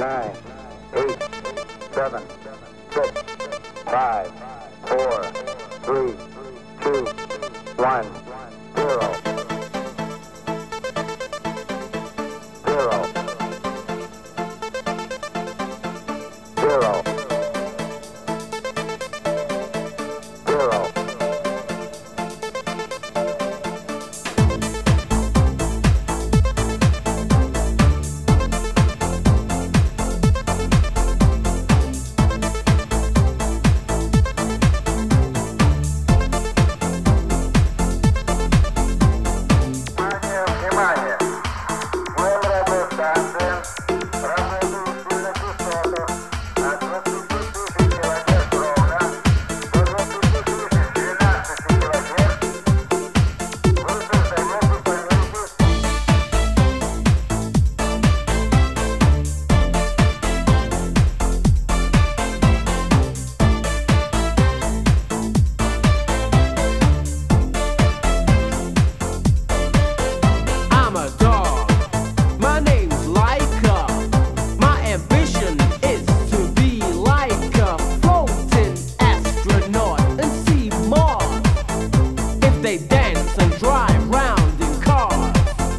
nine, eight, seven, six, five, four, three, two, one, zero. Zero. Zero. Zero. Внимание! Моим радиостанциям работают на частотах от 20 тысяч килогерц ровно до 20 тысяч 12 килогерц. Вы создаете помехи. I'm a dog. My name's Laika. My ambition is to be like a floating astronaut and see Mars. If they dance and drive round in cars.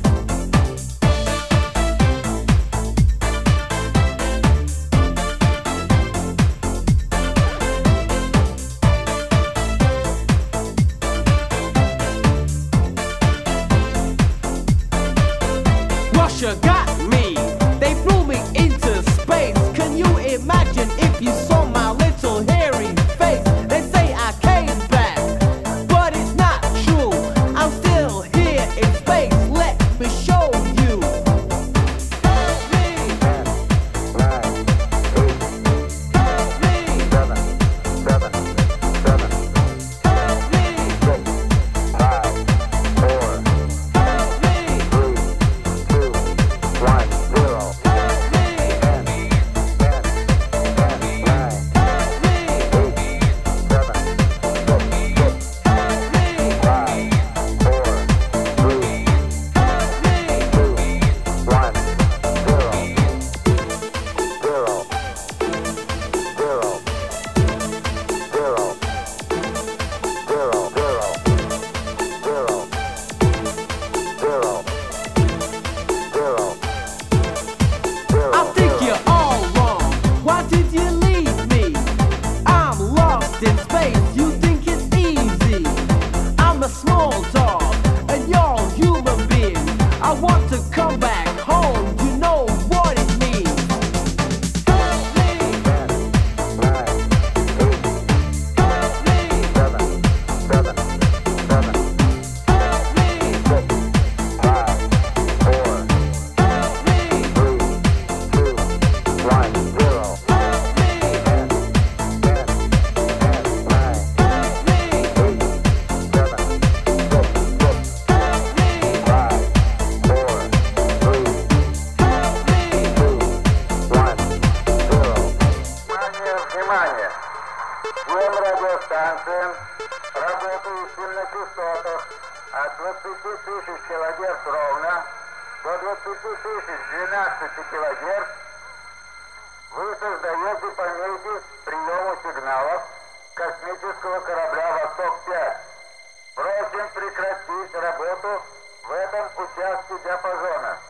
Russia got me. They flew me into space. Can you imagine if you saw my little hairy face? They say I came back, but it's not true. I'm still here in space. Let me show you. Help me, 10, 9, 8, help me, 7, 7, 7, help me, 6, 5, 4, help me, 3, 2, 1, 0. help me, 10, 10, 10, 9, help me, 8, 7, 6, 6, help me, 5, 4, 3, help me. 2, 1, 0. 0. 0. 0. 0. 0. 0. 0. I think you're all wrong. Why did you leave me? I'm lost in space. You think it's easy? I'm a small dog, and you're a human being. I want to come back home. You know what it means. Help me, 10, 9, 8, help me, 7, 7, 7, help me, 6, 5, 4, help me, 3, 2, 1, 0. help me, 10, 10, 10, 9, help me, 8, 7, 6, 6, help me, 5, 4, 3, help me. 2, 1, 0. Внимание! Всем радиостанциям, работающим на частотах от 20 тысяч килогерц ровно до 20 тысяч 12 килогерц, вы создаете помехи приему сигналов космического корабля «Восток-5». Просим прекратить работу в этом участке диапазона.